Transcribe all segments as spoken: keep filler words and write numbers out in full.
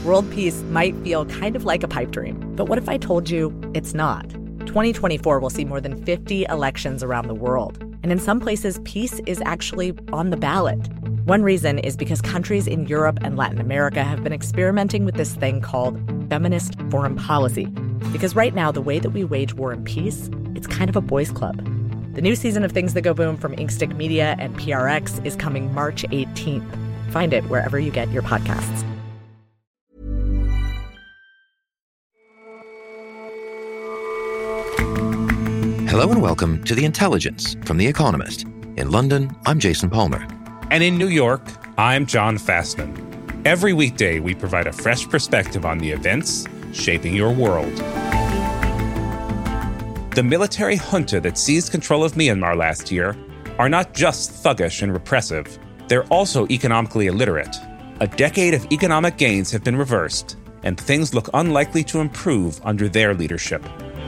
World peace might feel kind of like a pipe dream, but what if I told you it's not? twenty twenty-four will see more than fifty elections around the world, and in some places, peace is actually on the ballot. One reason is because countries in Europe and Latin America have been experimenting with this thing called feminist foreign policy. Because right now, the way that we wage war and peace, it's kind of a boys' club. The new season of Things That Go Boom from Inkstick Media and P R X is coming March eighteenth. Find it wherever you get your podcasts. Hello and welcome to The Intelligence from The Economist. In London, I'm Jason Palmer. And in New York, I'm John Fastman. Every weekday, we provide a fresh perspective on the events shaping your world. The military junta that seized control of Myanmar last year are not just thuggish and repressive, they're also economically illiterate. A decade of economic gains have been reversed, and things look unlikely to improve under their leadership.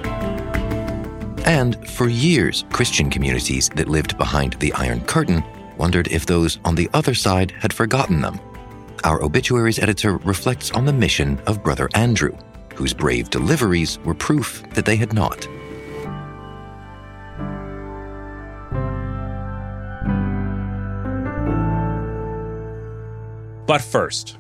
And for years, Christian communities that lived behind the Iron Curtain wondered if those on the other side had forgotten them. Our obituaries editor reflects on the mission of Brother Andrew, whose brave deliveries were proof that they had not. But first,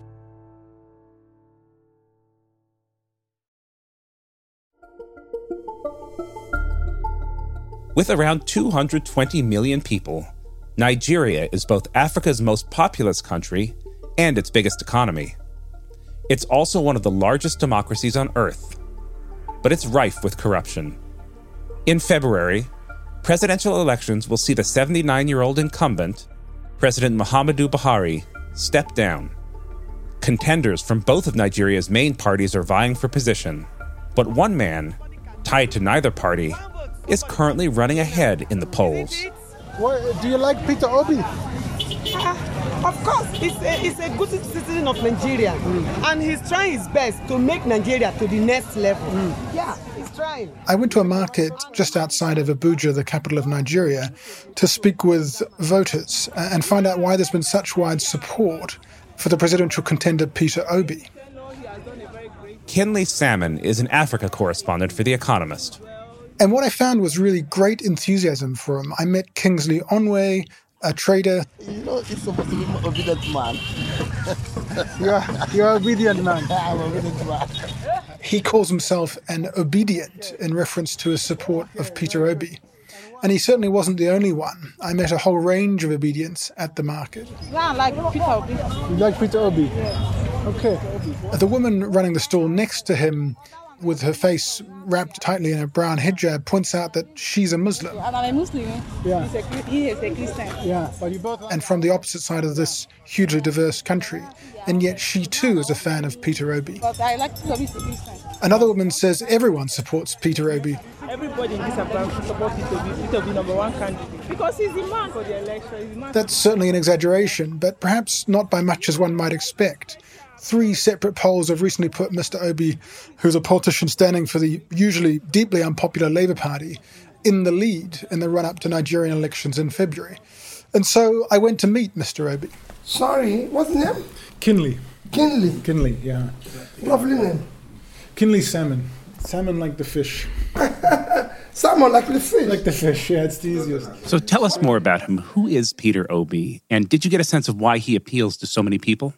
with around two hundred twenty million people, Nigeria is both Africa's most populous country and its biggest economy. It's also one of the largest democracies on earth, but it's rife with corruption. In February, presidential elections will see the seventy-nine-year-old incumbent, President Muhammadu Buhari, step down. Contenders from both of Nigeria's main parties are vying for position, but one man, tied to neither party, is currently running ahead in the polls. What, do you like Peter Obi? Uh, of course, he's a, he's a good citizen of Nigeria, mm. and he's trying his best to make Nigeria to the next level. Mm. Yeah, he's trying. I went to a market just outside of Abuja, the capital of Nigeria, to speak with voters and find out why there's been such wide support for the presidential contender Peter Obi. Kinley Salmon is an Africa correspondent for The Economist. And what I found was really great enthusiasm for him. I met Kingsley Onwe, a trader. You know, it's supposed to be an obedient man. you're, you're an obedient man. I'm an obedient man. He calls himself an obedient in reference to his support of Peter Obi. And he certainly wasn't the only one. I met a whole range of obedients at the market. Yeah, I like Peter Obi. You like Peter Obi? Yeah. Okay. The woman running the stall next to him, with her face wrapped tightly in a brown hijab, points out that she's a Muslim. I'm a Muslim. Yeah. He's a, he is a Christian. Yeah, but you both... And from the opposite side of this hugely diverse country. And yet she too is a fan of Peter Obi. But I like Peter Obi. Christian. Another woman says everyone supports Peter Obi. Everybody in this country supports Peter Obi. Peter Obi, number one candidate. Because he's the man for the election. That's certainly an exaggeration, but perhaps not by much as one might expect. Three separate polls have recently put Mister Obi, who's a politician standing for the usually deeply unpopular Labour Party, in the lead in the run-up to Nigerian elections in February. And so I went to meet Mister Obi. Sorry, what's the name? Kinley. Kinley? Kinley, yeah. Lovely name. Kinley Salmon. Salmon like the fish. Salmon like the fish? Like the fish, yeah, it's the easiest. So tell us more about him. Who is Peter Obi? And did you get a sense of why he appeals to so many people?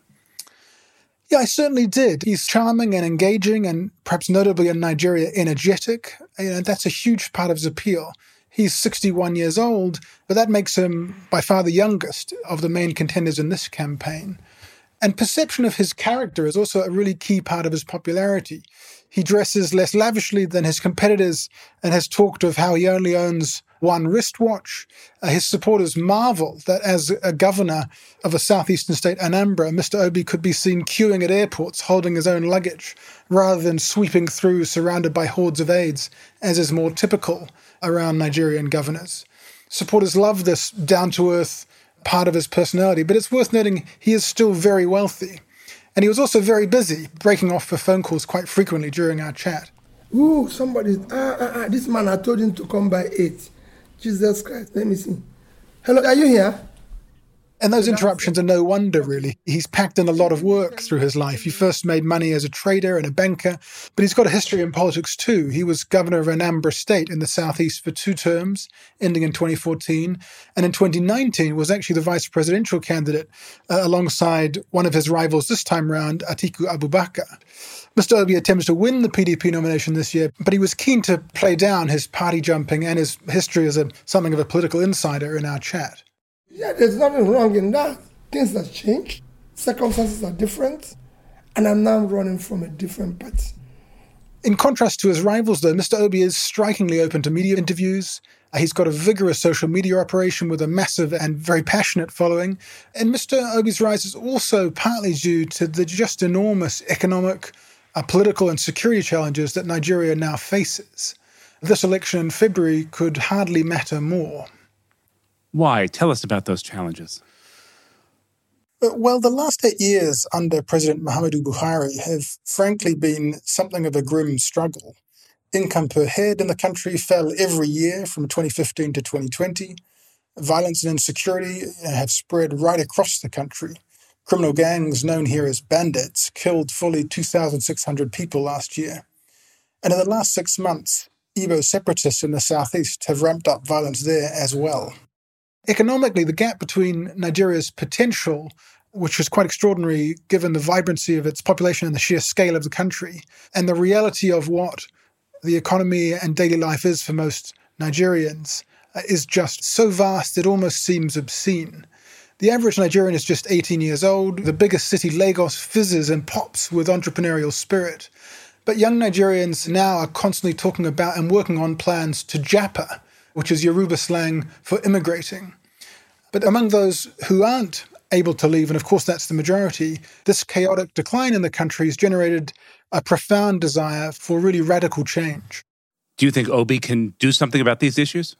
Yeah, I certainly did. He's charming and engaging and perhaps notably in Nigeria, energetic. You know, that's a huge part of his appeal. He's sixty-one years old, but that makes him by far the youngest of the main contenders in this campaign. And perception of his character is also a really key part of his popularity. He dresses less lavishly than his competitors and has talked of how he only owns one wristwatch. Uh, his supporters marvel that as a governor of a southeastern state, Anambra, Mister Obi could be seen queuing at airports holding his own luggage rather than sweeping through surrounded by hordes of aides, as is more typical around Nigerian governors. Supporters love this down-to-earth part of his personality, but it's worth noting he is still very wealthy. And he was also very busy, breaking off for phone calls quite frequently during our chat. Ooh, somebody, ah, ah, ah, this man, I told him to come by eight. Jesus Christ, let me see. Hello, are you here? And those interruptions are no wonder, really. He's packed in a lot of work through his life. He first made money as a trader and a banker, but he's got a history in politics too. He was governor of Anambra State in the southeast for two terms, ending in twenty fourteen. And in twenty nineteen was actually the vice presidential candidate uh, alongside one of his rivals this time round, Atiku Abubakar. Mister Obi attempted to win the P D P nomination this year, but he was keen to play down his party jumping and his history as a, something of a political insider in our chat. Yeah, there's nothing wrong in that. Things have changed. Circumstances are different. And I'm now running from a different party. In contrast to his rivals, though, Mister Obi is strikingly open to media interviews. Uh, he's got a vigorous social media operation with a massive and very passionate following. And Mister Obi's rise is also partly due to the just enormous economic, uh, political and security challenges that Nigeria now faces. This election in February could hardly matter more. Why? Tell us about those challenges. Well, the last eight years under President Muhammadu Buhari have frankly been something of a grim struggle. Income per head in the country fell every year from twenty fifteen to twenty twenty. Violence and insecurity have spread right across the country. Criminal gangs known here as bandits killed fully two thousand six hundred people last year. And in the last six months, Igbo separatists in the southeast have ramped up violence there as well. Economically, the gap between Nigeria's potential, which is quite extraordinary given the vibrancy of its population and the sheer scale of the country, and the reality of what the economy and daily life is for most Nigerians, uh, is just so vast it almost seems obscene. The average Nigerian is just eighteen years old. The biggest city, Lagos, fizzes and pops with entrepreneurial spirit. But young Nigerians now are constantly talking about and working on plans to japa, which is Yoruba slang for immigrating. But among those who aren't able to leave, and of course that's the majority, this chaotic decline in the country has generated a profound desire for really radical change. Do you think Obi can do something about these issues?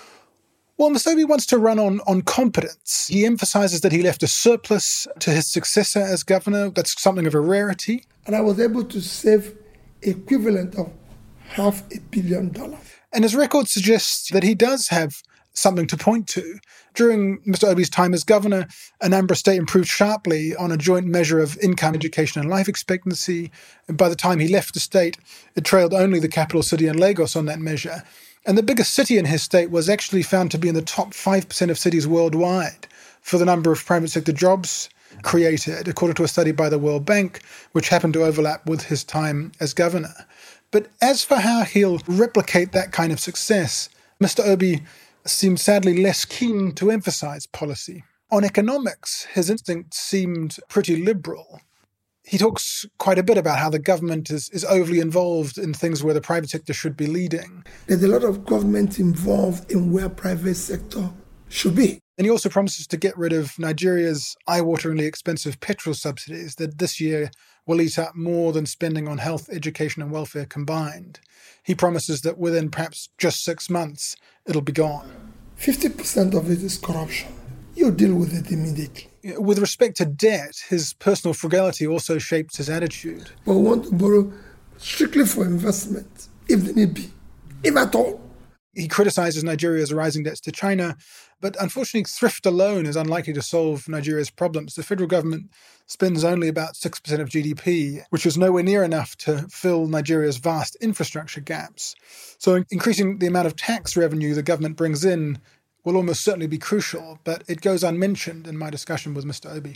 Well, Mister Obi wants to run on, on competence. He emphasizes that he left a surplus to his successor as governor. That's something of a rarity. And I was able to save equivalent of half a billion dollars. And his record suggests that he does have something to point to. During Mister Obi's time as governor, Anambra State improved sharply on a joint measure of income, education, and life expectancy. And by the time he left the state, it trailed only the capital city and Lagos on that measure. And the biggest city in his state was actually found to be in the top five percent of cities worldwide for the number of private sector jobs created, according to a study by the World Bank, which happened to overlap with his time as governor. But as for how he'll replicate that kind of success, Mister Obi seemed sadly less keen to emphasize policy. On economics, his instinct seemed pretty liberal. He talks quite a bit about how the government is, is overly involved in things where the private sector should be leading. There's a lot of government involved in where private sector should be. And he also promises to get rid of Nigeria's eye-wateringly expensive petrol subsidies that this year will eat up more than spending on health, education and welfare combined. He promises that within perhaps just six months, it'll be gone. fifty percent of it is corruption. You deal with it immediately. With respect to debt, his personal frugality also shaped his attitude. But we want to borrow strictly for investment, if they need be, if at all. He criticizes Nigeria's rising debts to China, but unfortunately thrift alone is unlikely to solve Nigeria's problems. The federal government spends only about six percent of G D P, which is nowhere near enough to fill Nigeria's vast infrastructure gaps. So increasing the amount of tax revenue the government brings in will almost certainly be crucial, but it goes unmentioned in my discussion with Mister Obi.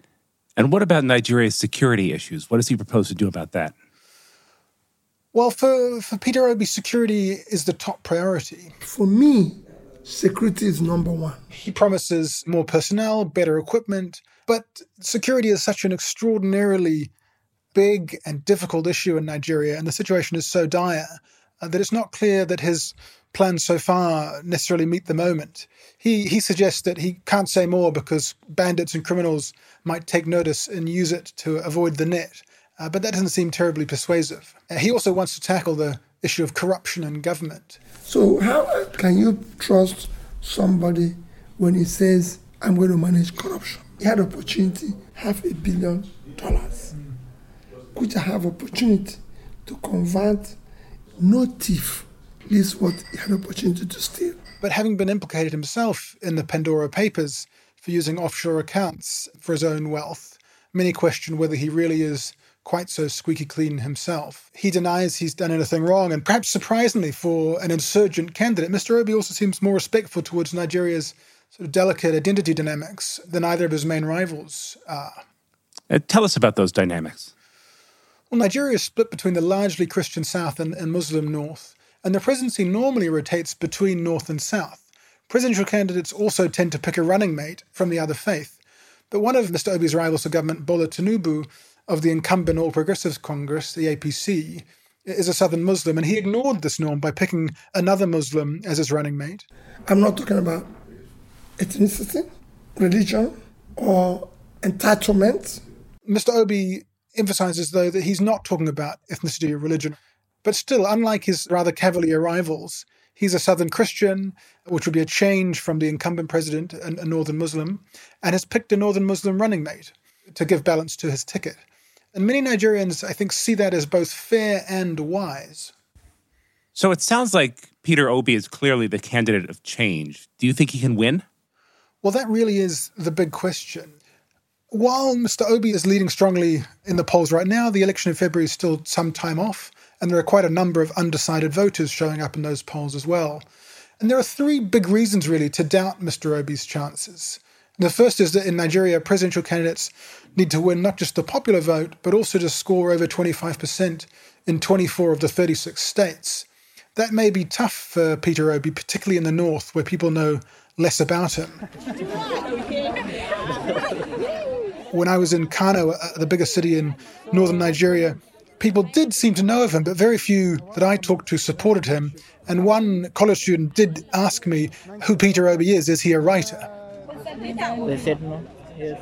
And what about Nigeria's security issues? What does he propose to do about that? Well, for, for Peter Obi, security is the top priority. For me, security is number one. He promises more personnel, better equipment, but security is such an extraordinarily big and difficult issue in Nigeria, and the situation is so dire uh, that it's not clear that his plans so far necessarily meet the moment. He he suggests that he can't say more because bandits and criminals might take notice and use it to avoid the net. Uh, but that doesn't seem terribly persuasive. Uh, he also wants to tackle the issue of corruption in government. So how can you trust somebody when he says, I'm going to manage corruption? He had opportunity, half a billion dollars, mm. which I have opportunity to convert. No thief least what he had opportunity to steal. But having been implicated himself in the Pandora Papers, for using offshore accounts for his own wealth. Many question whether he really is quite so squeaky clean himself. He denies he's done anything wrong, and perhaps surprisingly for an insurgent candidate, Mister Obi also seems more respectful towards Nigeria's sort of delicate identity dynamics than either of his main rivals are. Uh, tell us about those dynamics. Well, Nigeria is split between the largely Christian south and, and Muslim north, and the presidency normally rotates between north and south. Presidential candidates also tend to pick a running mate from the other faith. But one of Mister Obi's rivals for government, Bola Tinubu, of the incumbent All Progressives Congress, the A P C, is a southern Muslim, and he ignored this norm by picking another Muslim as his running mate. I'm not talking about ethnicity, religion, or entitlement. Mister Obi emphasizes, though, that he's not talking about ethnicity or religion. But still, unlike his rather cavalier rivals, he's a southern Christian, which would be a change from the incumbent president, a northern Muslim, and has picked a northern Muslim running mate to give balance to his ticket. And many Nigerians, I think, see that as both fair and wise. So it sounds like Peter Obi is clearly the candidate of change. Do you think he can win? Well, that really is the big question. While Mister Obi is leading strongly in the polls right now, the election in February is still some time off, and there are quite a number of undecided voters showing up in those polls as well. And there are three big reasons, really, to doubt Mister Obi's chances. The first is that in Nigeria, presidential candidates need to win not just the popular vote, but also to score over twenty-five percent in twenty-four of the thirty-six states. That may be tough for Peter Obi, particularly in the north, where people know less about him. When I was in Kano, the biggest city in northern Nigeria, people did seem to know of him, but very few that I talked to supported him. And one college student did ask me who Peter Obi is. Is he a writer? They said no. Yes.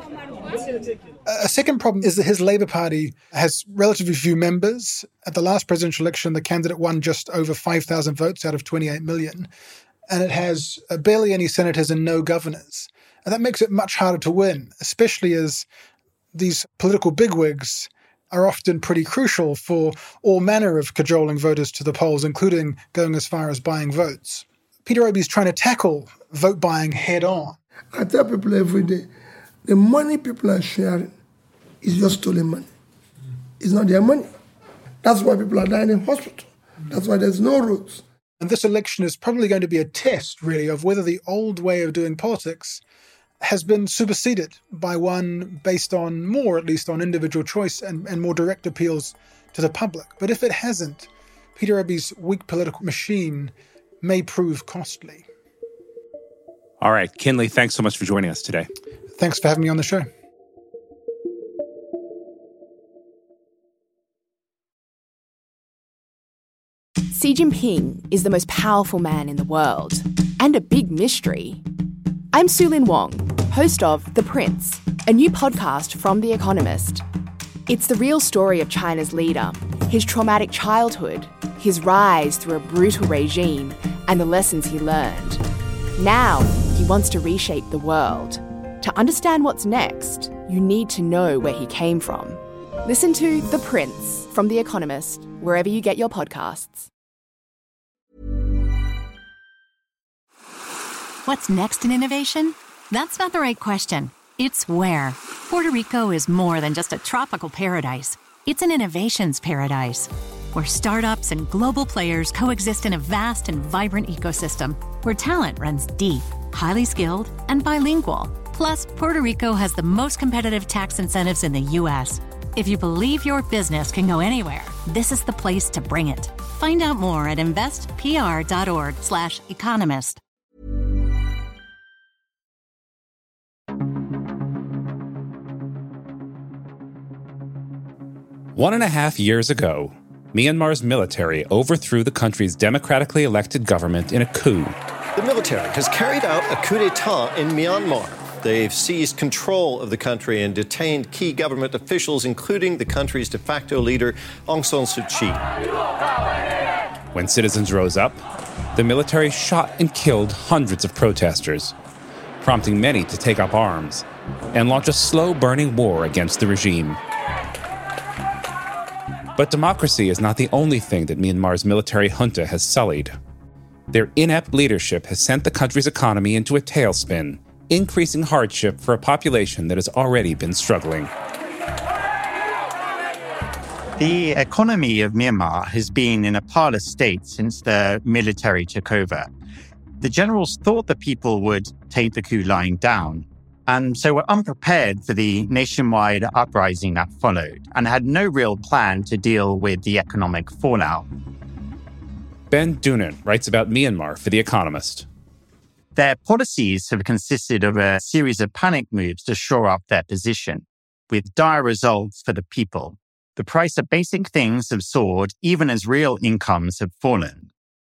A second problem is that his Labour Party has relatively few members. At the last presidential election, the candidate won just over five thousand votes out of twenty-eight million. And it has barely any senators and no governors. And that makes it much harder to win, especially as these political bigwigs are often pretty crucial for all manner of cajoling voters to the polls, including going as far as buying votes. Peter Obi is trying to tackle vote buying head on. I tell people every day, the money people are sharing is just stolen money. It's not their money. That's why people are dying in hospital. That's why there's no roads. And this election is probably going to be a test, really, of whether the old way of doing politics has been superseded by one based on more, at least, on individual choice and, and more direct appeals to the public. But if it hasn't, Peter Obi's weak political machine may prove costly. All right, Kinley, thanks so much for joining us today. Thanks for having me on the show. Xi Jinping is the most powerful man in the world, and a big mystery. I'm Su-Lin Wong, host of The Prince, a new podcast from The Economist. It's the real story of China's leader, his traumatic childhood, his rise through a brutal regime, and the lessons he learned. Now, he wants to reshape the world. To understand what's next, you need to know where he came from. Listen to The Prince from The Economist, wherever you get your podcasts. What's next in innovation? That's not the right question. It's where. Puerto Rico is more than just a tropical paradise. It's an innovations paradise, where startups and global players coexist in a vast and vibrant ecosystem, where talent runs deep, highly skilled, and bilingual. Plus, Puerto Rico has the most competitive tax incentives in the U S. If you believe your business can go anywhere, this is the place to bring it. Find out more at investpr.org slash economist. One and a half years ago, Myanmar's military overthrew the country's democratically elected government in a coup. The military has carried out a coup d'etat in Myanmar. They've seized control of the country and detained key government officials, including the country's de facto leader, Aung San Suu Kyi. When citizens rose up, the military shot and killed hundreds of protesters, prompting many to take up arms and launch a slow-burning war against the regime. But democracy is not the only thing that Myanmar's military junta has sullied. Their inept leadership has sent the country's economy into a tailspin, increasing hardship for a population that has already been struggling. The economy of Myanmar has been in a parlous state since the military took over. The generals thought the people would take the coup lying down, and so were unprepared for the nationwide uprising that followed, and had no real plan to deal with the economic fallout. Ben Doonan writes about Myanmar for The Economist. Their policies have consisted of a series of panic moves to shore up their position, with dire results for the people. The price of basic things have soared even as real incomes have fallen.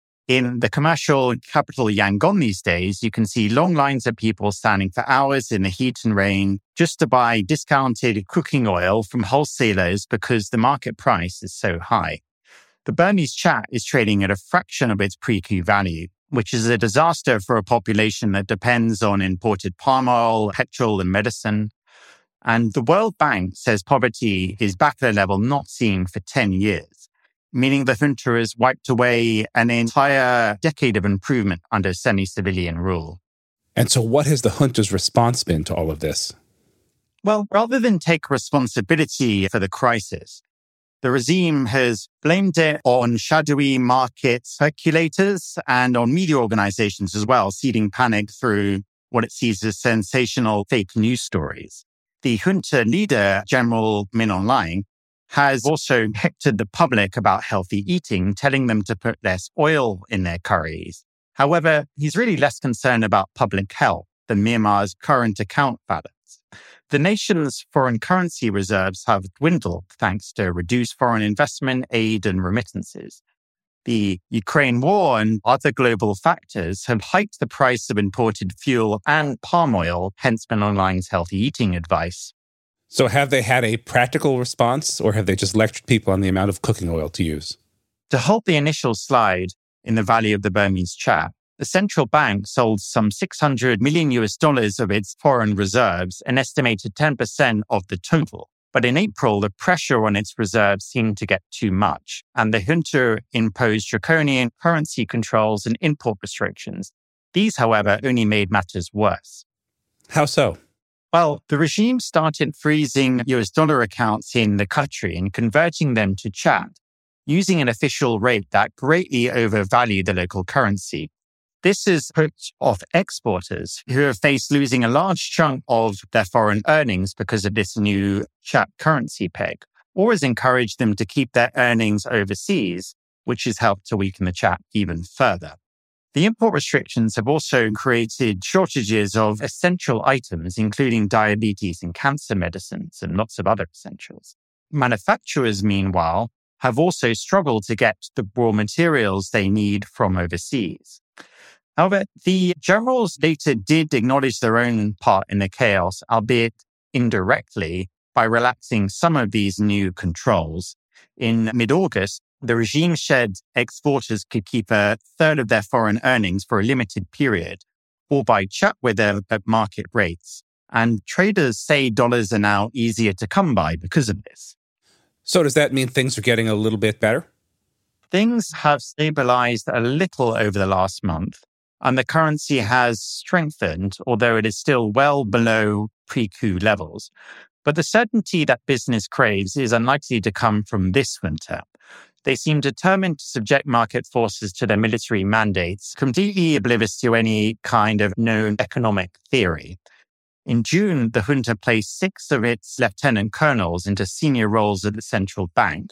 In the commercial capital Yangon these days, you can see long lines of people standing for hours in the heat and rain just to buy discounted cooking oil from wholesalers because the market price is so high. The Burmese kyat is trading at a fraction of its pre-coup value, which is a disaster for a population that depends on imported palm oil, petrol, and medicine. And the World Bank says poverty is back at a level not seen for ten years, meaning the junta has wiped away an entire decade of improvement under semi-civilian rule. And so what has the junta's response been to all of this? Well, rather than take responsibility for the crisis, the regime has blamed it on shadowy market speculators and on media organizations as well, seeding panic through what it sees as sensational fake news stories. The junta leader, General Min Aung Hlaing, has also hectored the public about healthy eating, telling them to put less oil in their curries. However, he's really less concerned about public health than Myanmar's current account balance. The nation's foreign currency reserves have dwindled thanks to reduced foreign investment, aid, and remittances. The Ukraine war and other global factors have hiked the price of imported fuel and palm oil, hence Min Aung Hlaing's healthy eating advice. So have they had a practical response, or have they just lectured people on the amount of cooking oil to use? To halt the initial slide in the value of the Burmese kyat, the central bank sold some six hundred million U S dollars of its foreign reserves, an estimated ten percent of the total. But in April, the pressure on its reserves seemed to get too much, and the junta imposed draconian currency controls and import restrictions. These, however, only made matters worse. How so? Well, the regime started freezing U S dollar accounts in the country and converting them to kyat, using an official rate that greatly overvalued the local currency. This has put off exporters who have faced losing a large chunk of their foreign earnings because of this new kyat currency peg, or has encouraged them to keep their earnings overseas, which has helped to weaken the kyat even further. The import restrictions have also created shortages of essential items, including diabetes and cancer medicines and lots of other essentials. Manufacturers, meanwhile, have also struggled to get the raw materials they need from overseas. However, the generals later did acknowledge their own part in the chaos, albeit indirectly, by relaxing some of these new controls. In mid-August, the regime said exporters could keep a third of their foreign earnings for a limited period, or buy kyat with them at market rates. And traders say dollars are now easier to come by because of this. So does that mean things are getting a little bit better? Things have stabilized a little over the last month, and the currency has strengthened, although it is still well below pre-coup levels. But the certainty that business craves is unlikely to come from this winter. They seem determined to subject market forces to their military mandates, completely oblivious to any kind of known economic theory. In June, the junta placed six of its lieutenant colonels into senior roles at the central bank.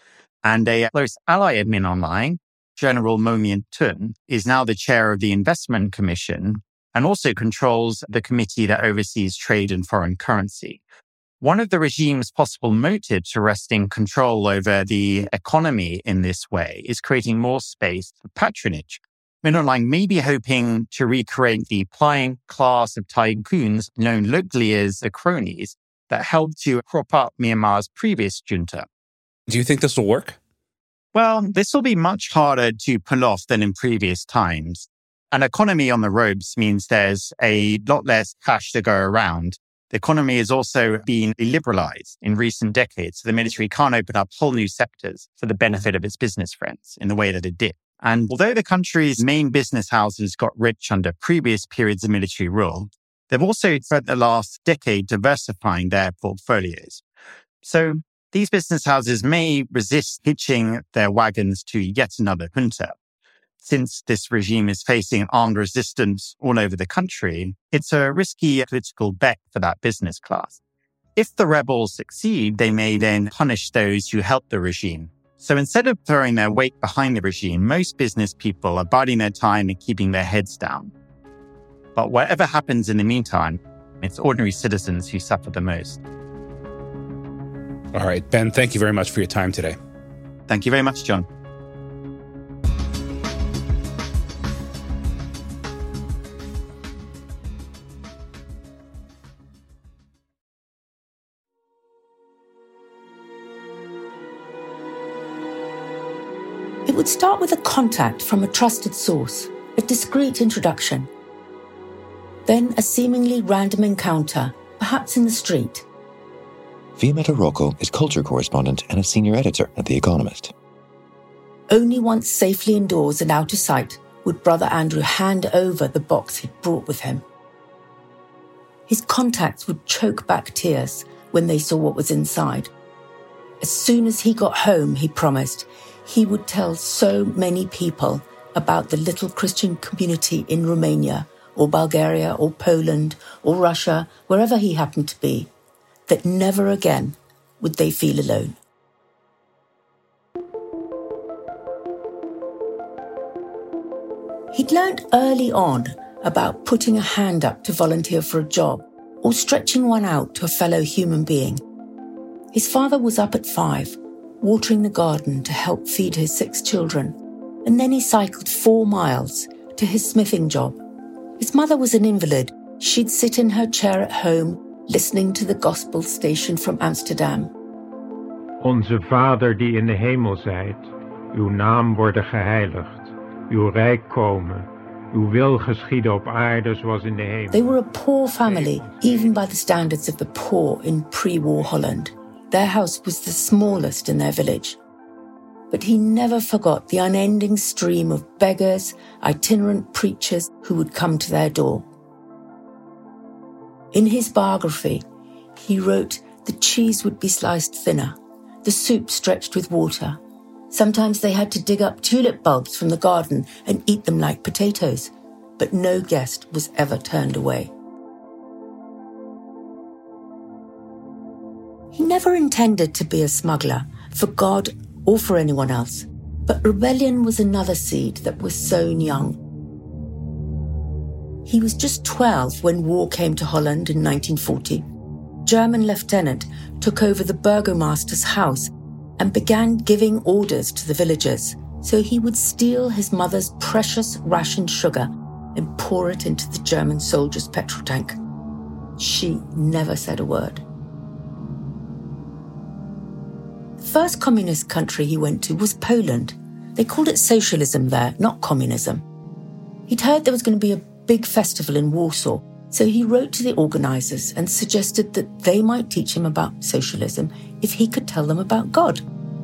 And a close ally of Min Aung Hlaing, General Mo Mien Tun, is now the chair of the Investment Commission and also controls the committee that oversees trade and foreign currency. One of the regime's possible motives for wresting control over the economy in this way is creating more space for patronage. Min Aung Hlaing may be hoping to recreate the pliant class of tycoons known locally as the cronies that helped to prop up Myanmar's previous junta. Do you think this will work? Well, this will be much harder to pull off than in previous times. An economy on the ropes means there's a lot less cash to go around. The economy has also been liberalized in recent decades, so the military can't open up whole new sectors for the benefit of its business friends in the way that it did. And although the country's main business houses got rich under previous periods of military rule, They've also spent the last decade diversifying their portfolios. So these business houses may resist hitching their wagons to yet another junta. Since this regime is facing armed resistance all over the country, it's a risky political bet for that business class. If the rebels succeed, they may then punish those who help the regime. So instead of throwing their weight behind the regime, most business people are biding their time and keeping their heads down. But whatever happens in the meantime, it's ordinary citizens who suffer the most. All right, Ben, thank you very much for your time today. Thank you very much, John. It would start with a contact from a trusted source, a discreet introduction. Then a seemingly random encounter, perhaps in the street. Fiammetta Rocco is culture correspondent and a senior editor at The Economist. Only once safely indoors and out of sight would Brother Andrew hand over the box he'd brought with him. His contacts would choke back tears when they saw what was inside. As soon as he got home, he promised, he would tell so many people about the little Christian community in Romania or Bulgaria or Poland or Russia, wherever he happened to be, that never again would they feel alone. He'd learned early on about putting a hand up to volunteer for a job or stretching one out to a fellow human being. His father was up at five, watering the garden to help feed his six children, and then he cycled four miles to his smithing job. His mother was an invalid. She'd sit in her chair at home, listening to the gospel station from Amsterdam. Onze Vader die in de hemel zijt, uw naam worden geheiligd, uw rijk komen, uw wil geschieden op aarde zoals in de hemel. They were a poor family, even by the standards of the poor in pre-war Holland. Their house was the smallest in their village. But he never forgot the unending stream of beggars, itinerant preachers who would come to their door. In his biography, he wrote the cheese would be sliced thinner, the soup stretched with water. Sometimes they had to dig up tulip bulbs from the garden and eat them like potatoes, but no guest was ever turned away. He never intended to be a smuggler, for God or for anyone else, but rebellion was another seed that was sown young. He was just twelve when war came to Holland in nineteen forty. German lieutenant took over the burgomaster's house and began giving orders to the villagers, so he would steal his mother's precious rationed sugar and pour it into the German soldier's petrol tank. She never said a word. The first communist country he went to was Poland. They called it socialism there, not communism. He'd heard there was going to be a big festival in Warsaw, so he wrote to the organisers and suggested that they might teach him about socialism if he could tell them about God.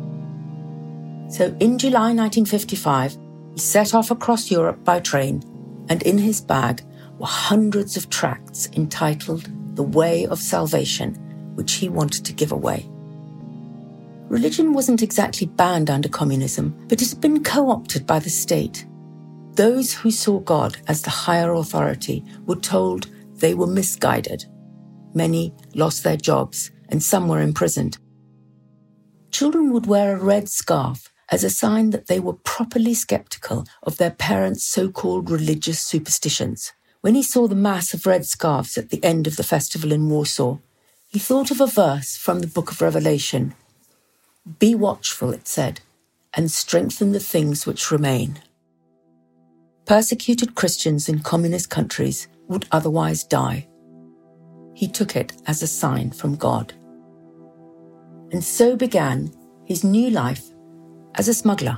So in July nineteen fifty-five, he set off across Europe by train, and in his bag were hundreds of tracts entitled The Way of Salvation, which he wanted to give away. Religion wasn't exactly banned under communism, but it had been co-opted by the state. Those who saw God as the higher authority were told they were misguided. Many lost their jobs and some were imprisoned. Children would wear a red scarf as a sign that they were properly skeptical of their parents' so-called religious superstitions. When he saw the mass of red scarves at the end of the festival in Warsaw, he thought of a verse from the book of Revelation. Be watchful, it said, and strengthen the things which remain. Persecuted Christians in communist countries would otherwise die. He took it as a sign from God. And so began his new life as a smuggler.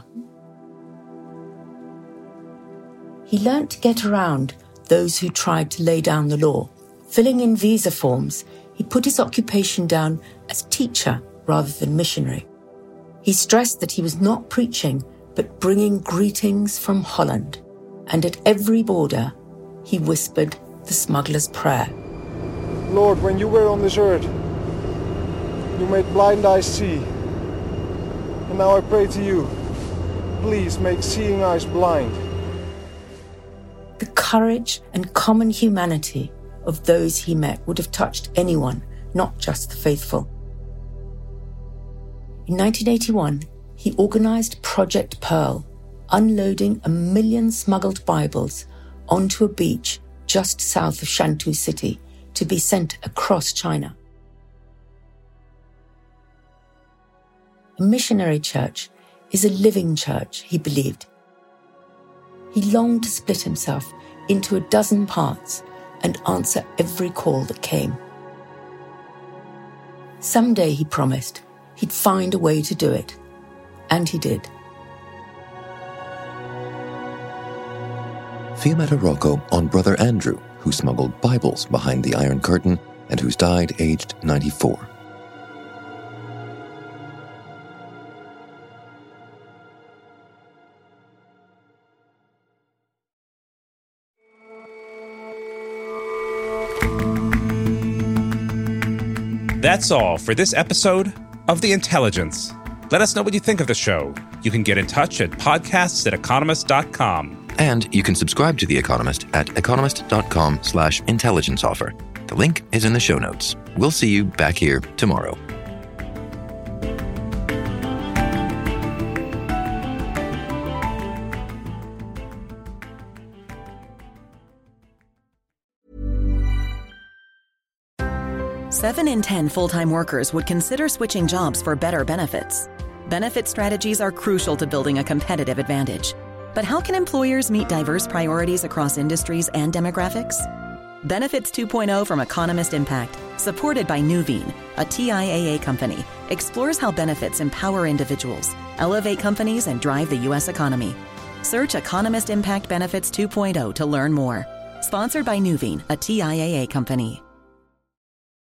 He learnt to get around those who tried to lay down the law. Filling in visa forms, he put his occupation down as teacher rather than missionary. He stressed that he was not preaching, but bringing greetings from Holland. And at every border, he whispered the smuggler's prayer. Lord, when you were on this earth, you made blind eyes see. And now I pray to you, please make seeing eyes blind. The courage and common humanity of those he met would have touched anyone, not just the faithful. In nineteen eighty-one, he organised Project Pearl, unloading a million smuggled Bibles onto a beach just south of Shantou City to be sent across China. A missionary church is a living church, he believed. He longed to split himself into a dozen parts and answer every call that came. Someday, he promised, he'd find a way to do it. And he did. Fiammetta Rocco on Brother Andrew, who smuggled Bibles behind the Iron Curtain and who's died aged ninety-four. That's all for this episode of The Intelligence. Let us know what you think of the show. You can get in touch at podcasts at economist dot com. And you can subscribe to The Economist at economist.com slash intelligence offer. The link is in the show notes. We'll see you back here tomorrow. Seven in ten full-time workers would consider switching jobs for better benefits. Benefit strategies are crucial to building a competitive advantage. But how can employers meet diverse priorities across industries and demographics? Benefits two point oh from Economist Impact, supported by Nuveen, a T I A A company, explores how benefits empower individuals, elevate companies, and drive the U S economy. Search Economist Impact Benefits two point oh to learn more. Sponsored by Nuveen, a T I A A company.